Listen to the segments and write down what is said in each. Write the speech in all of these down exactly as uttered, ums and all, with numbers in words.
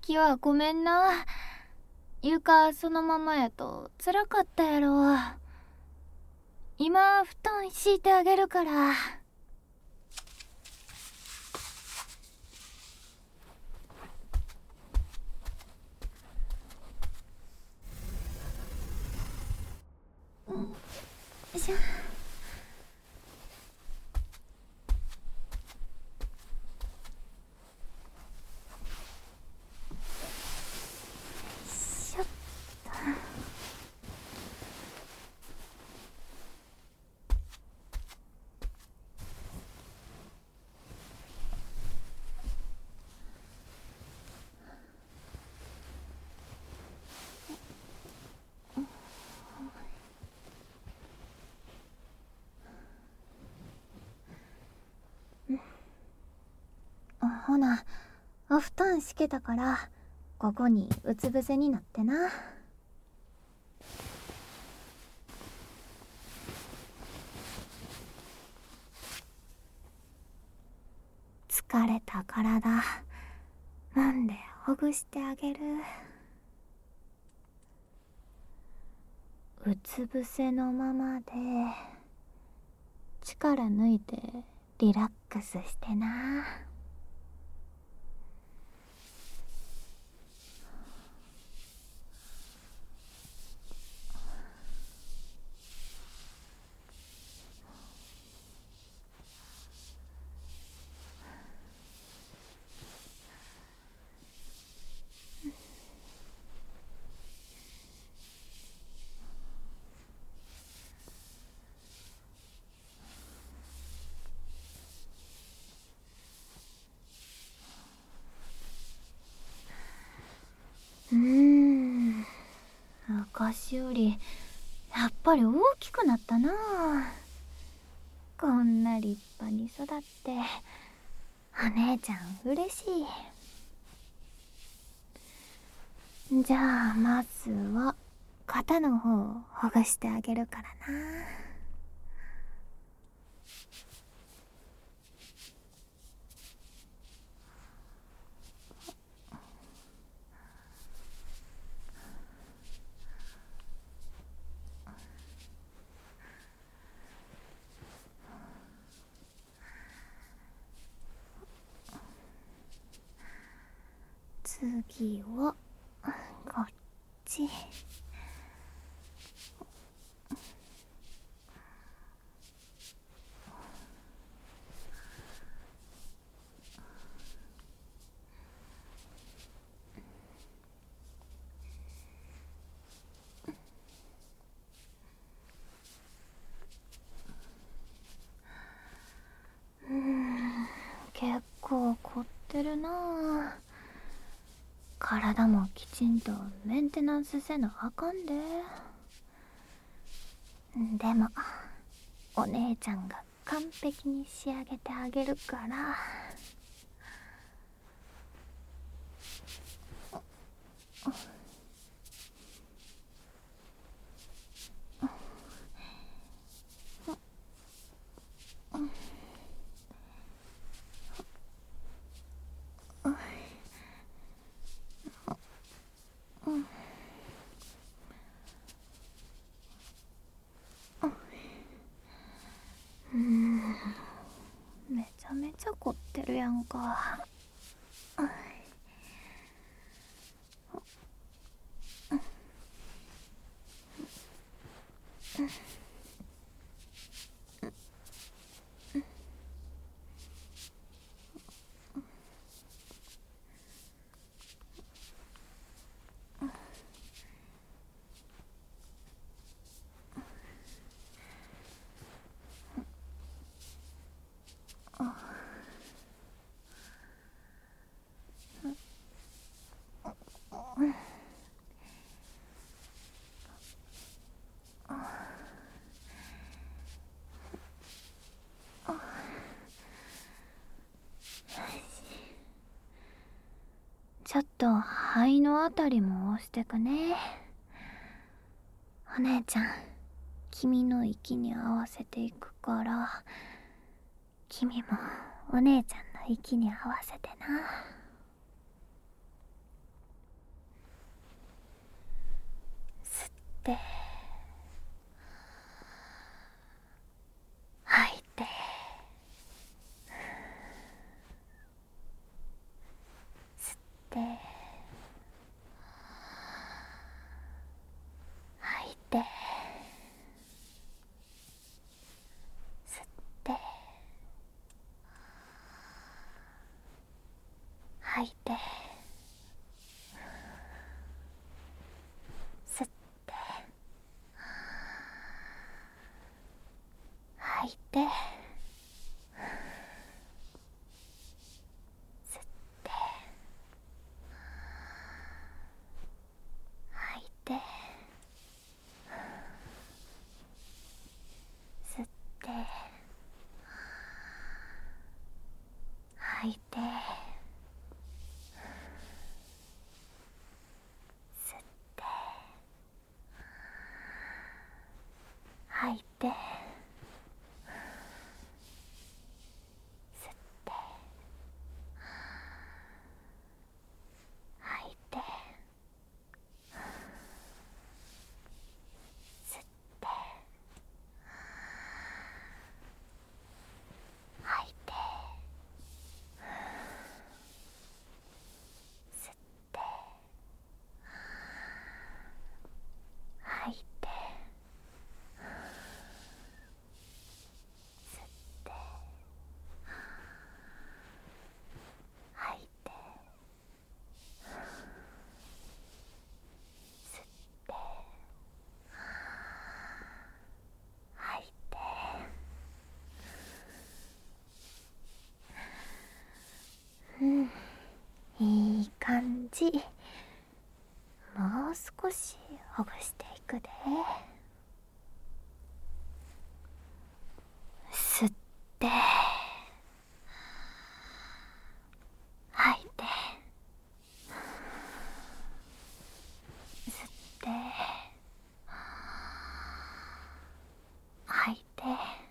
きはごめんな。床そのままやと辛かったやろ。今布団敷いてあげるから。よいしょ。しょっと。ほな、お布団敷けたからここにうつ伏せになってな。疲れた体揉んでほぐしてあげる。うつ伏せのままで力抜いてリラックスしてな。うーん、昔よりやっぱり大きくなったな。こんな立派に育ってお姉ちゃん嬉しい。じゃあまずは肩の方をほぐしてあげるからな。次はこっち。うーん、結構凝ってるなあ。体もきちんとメンテナンスせなあかんで。でもお姉ちゃんが完璧に仕上げてあげるから。うーん、めちゃめちゃ凝ってるやんか。ちょっと肺のあたりも押してくね。お姉ちゃん、君の息に合わせていくから、君もお姉ちゃんの息に合わせてな。 て吐いて吸って吐いて吸って吐いて吸って吐いて吸って吐いて吸って吐いて吸って吐いて吸って吐いて吸って吐いて吸って吐いて吸って吐いて吸って吐いてうんいい感じ。もう少しほぐしていくで。吸って吐いて吸って吐いて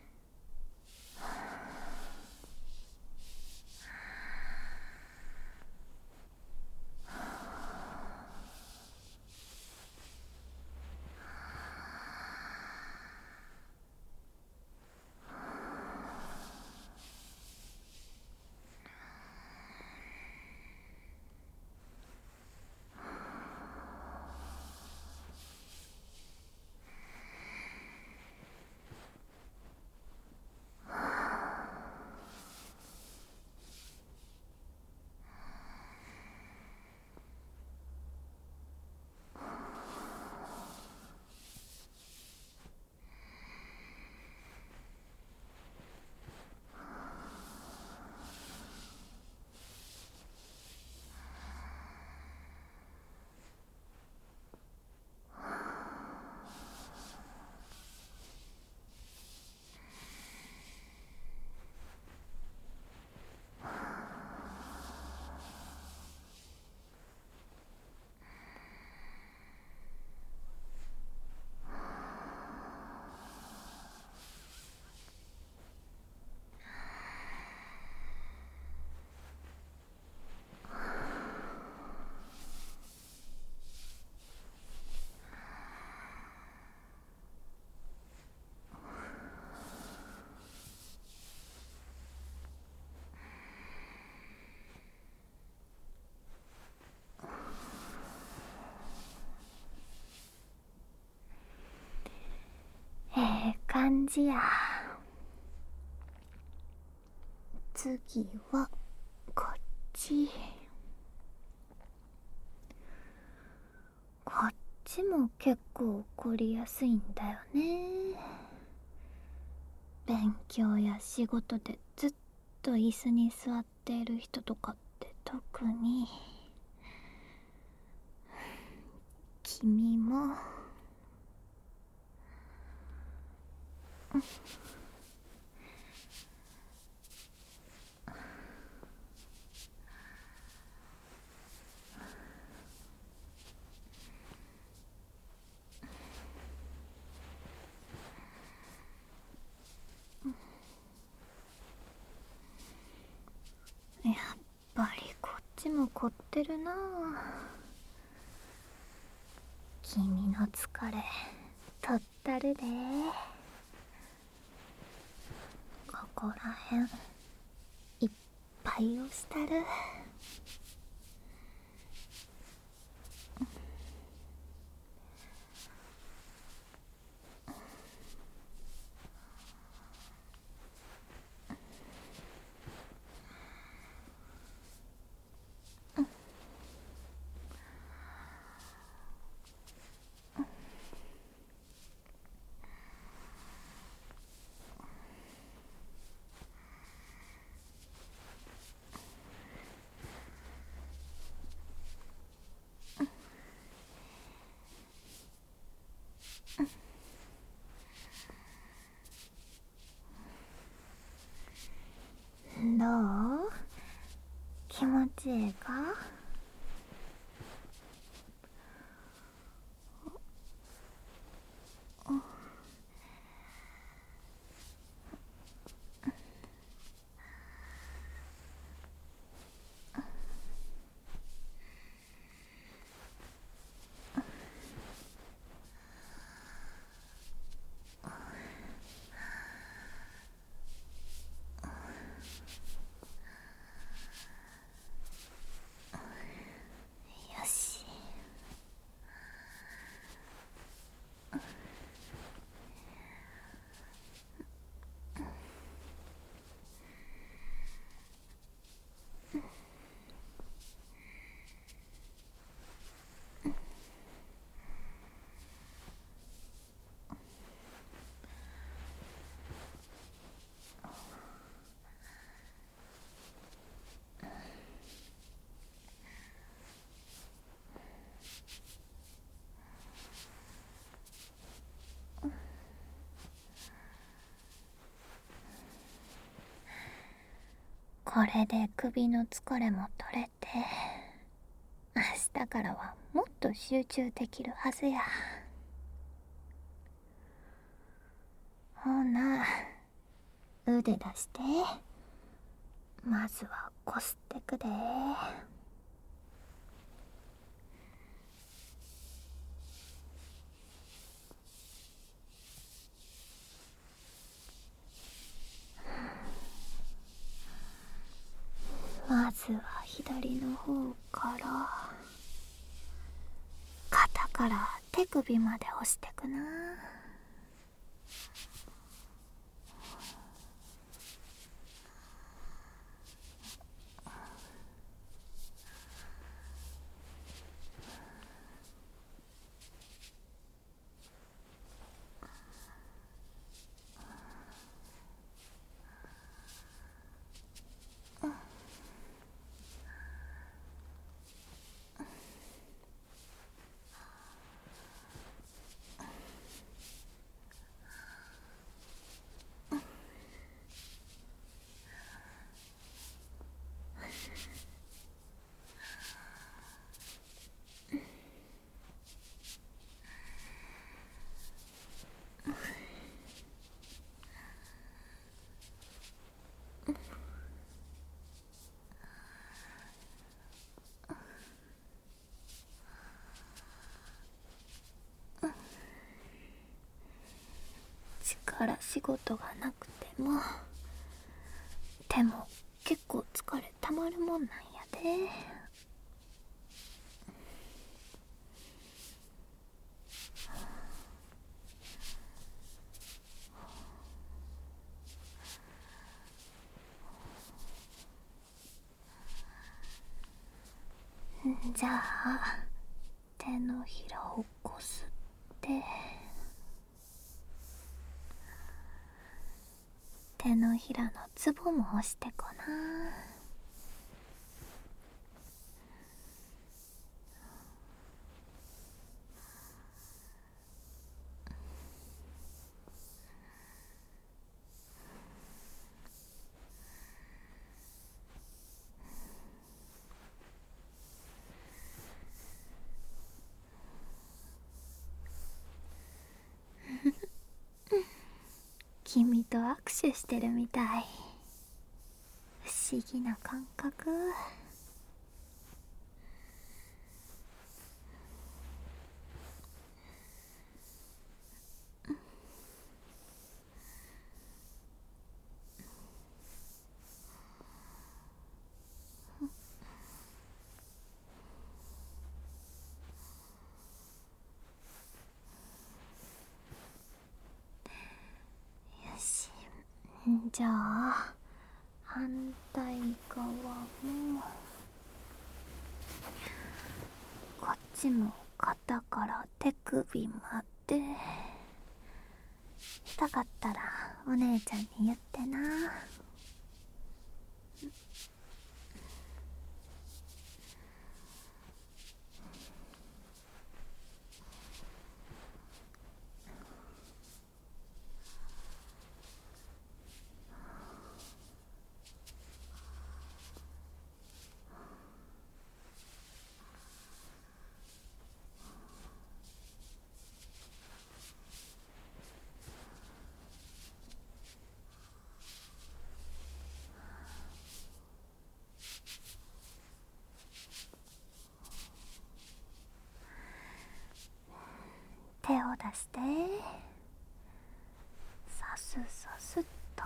ええ感じや。次はこっち。こっちも結構怒りやすいんだよね。勉強や仕事でずっと椅子に座っている人とかって特に。君もやっぱりこっちも凝ってるな。 君の疲れとったるで。ここらへんいっぱい押したる。どう？気持ちええか？よし。これで首の疲れも取れて、明日からはもっと集中できるはずや。ほな、腕出して。まずはこすってくで。まずは左の方から、肩から手首まで押してくな。力仕事がなくても手も結構疲れたまるもんなんやで。じゃあ手のひらをこすって手のひらのツボも押してこな。君と握手してるみたい。不思議な感覚。 じゃあ反対側もこっちも肩から手首まで。痛かったらお姉ちゃんに言ってな。手を出してさすさすっと。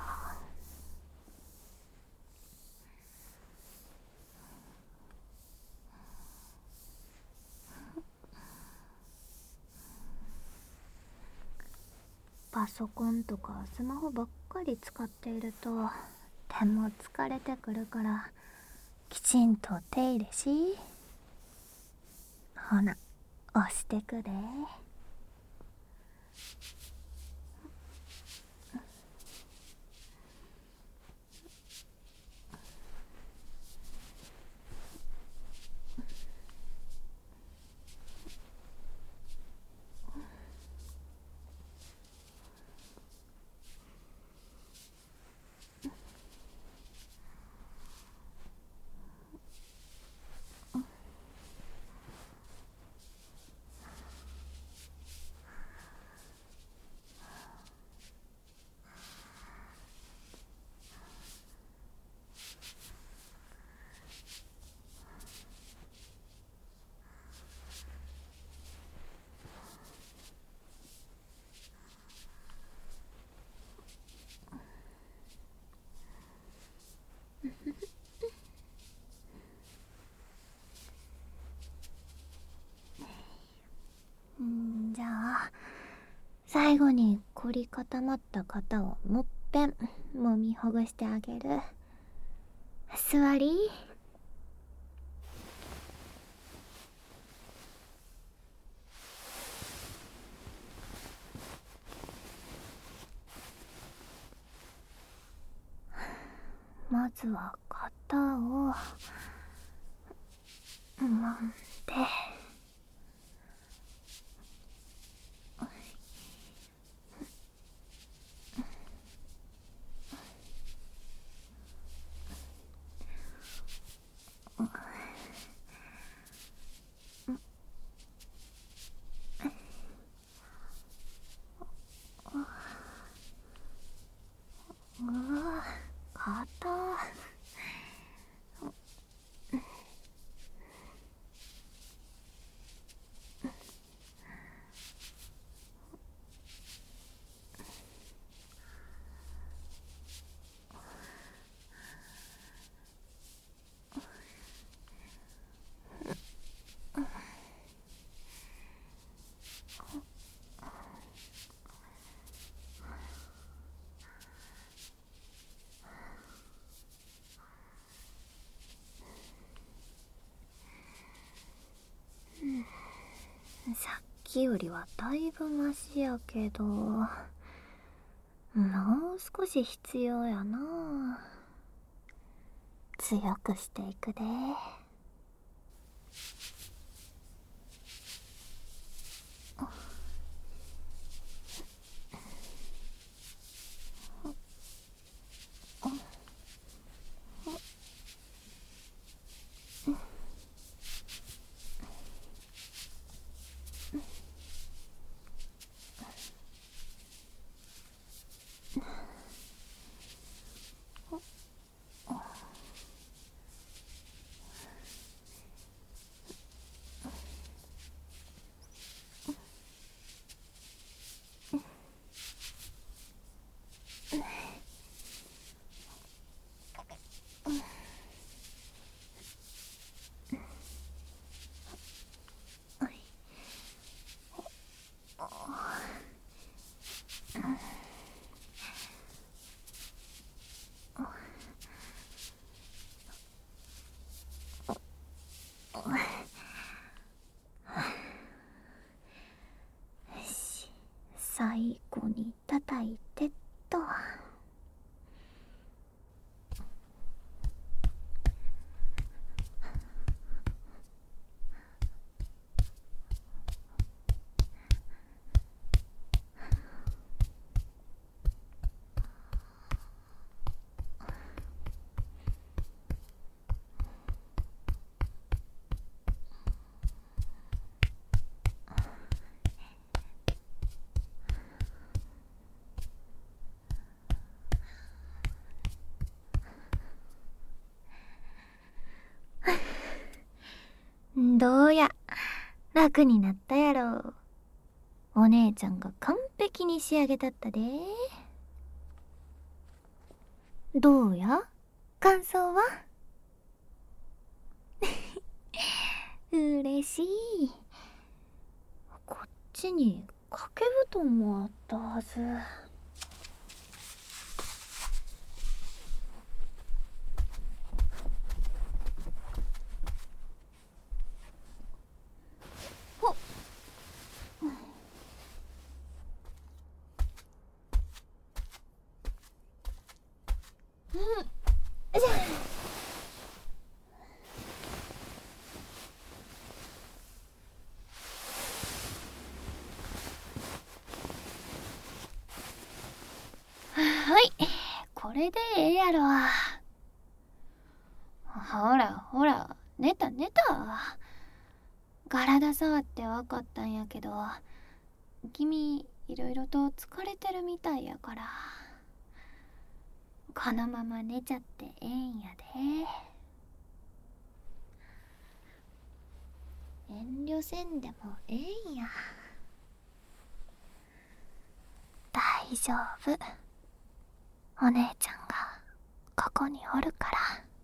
パソコンとかスマホばっかり使っていると手も疲れてくるから、きちんと手入れし。ほな押してくれ。んじゃあ最後に凝り固まった肩をもっぺん揉みほぐしてあげる。座り。まずは肩を揉んで、うわ肩。さっきよりはだいぶマシやけど、もう少し必要やな。強くしていくで。 どうや楽になったやろ。お姉ちゃんが完璧に仕上げたったで。どうや感想は？嬉しい。こっちに掛け布団もあったはず。ほっ。うん。じゃはい、これでええやろ。ほらほら、寝た寝た。体触って分かったんやけど、君いろいろと疲れてるみたいやから、このまま寝ちゃってええんやで。遠慮せんでもええんや。大丈夫、お姉ちゃんがここにおるから。